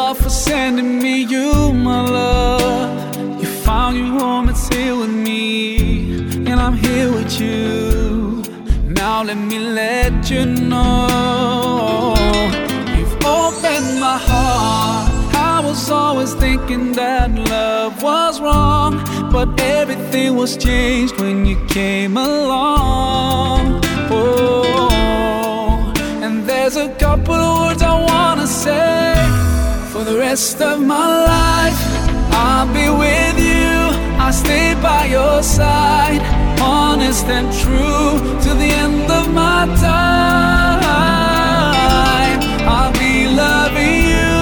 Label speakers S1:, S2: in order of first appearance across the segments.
S1: Lord, for sending me you, my love. You found your home, it's here with me, and I'm here with you. Now let me let you know, you've opened my heart. I was always thinking that love was wrong, but everything was changed when you came along. Oh, and there's a couple of words I wanna say. For the rest of my life, I'll be with you. I'll stay by your side, honest and true, to the end of my time. I'll be loving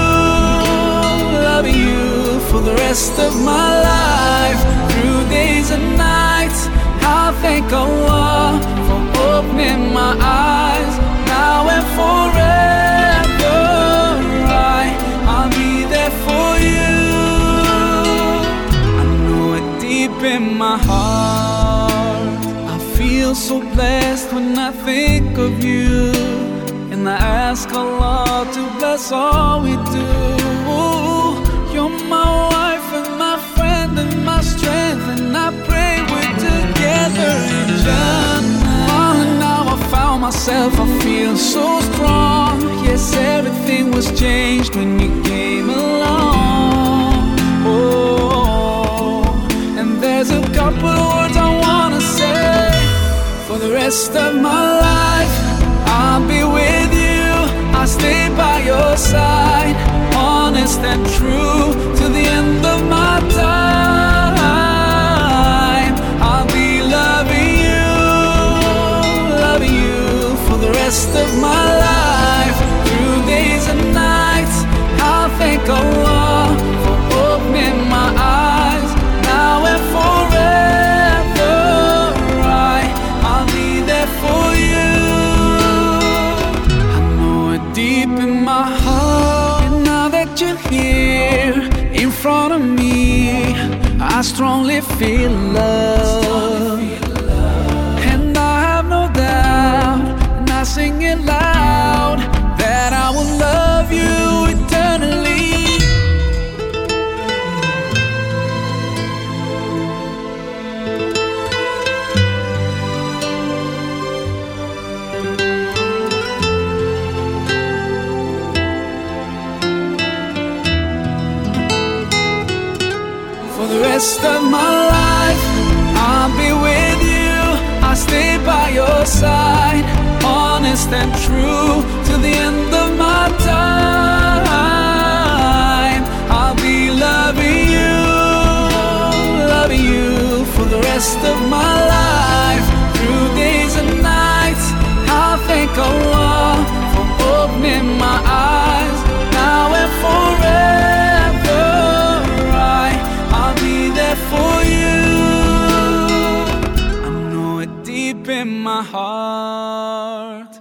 S1: you for the rest of my life, through days and nights. I'll thank Allah for opening my eyes, now and forever. I'll be there for you. I know it deep in my heart. I feel so blessed when I think of you, and I ask Allah to bless all we do. You're my wife and my friend and my strength, and I pray we're together in Jannah. Oh, now I found myself, I feel so strong. Yes, everything was changed when you came along. Oh, and there's a couple of words I wanna say. For the rest of my life, I'll be with you. I'll stay by your side, honest and true, to the end of my time. I'll be loving you for the rest of my life, through days and nights. I'll thank Allah for opening my eyes, now and forever. I'll be there for you. I know it deep in my heart. And now that you're here in front of me, I strongly feel love. And I have no doubt, and I sing it loud, that I will love you eternally. For the rest of my life, I'll be with you. I'll stay by your side, honest and true, to the end of my time. I'll be loving you for the rest of my life, through days and nights. I'll thank Allah for opening my eyes, now and forever. I'll be there for you. I know it deep in my heart.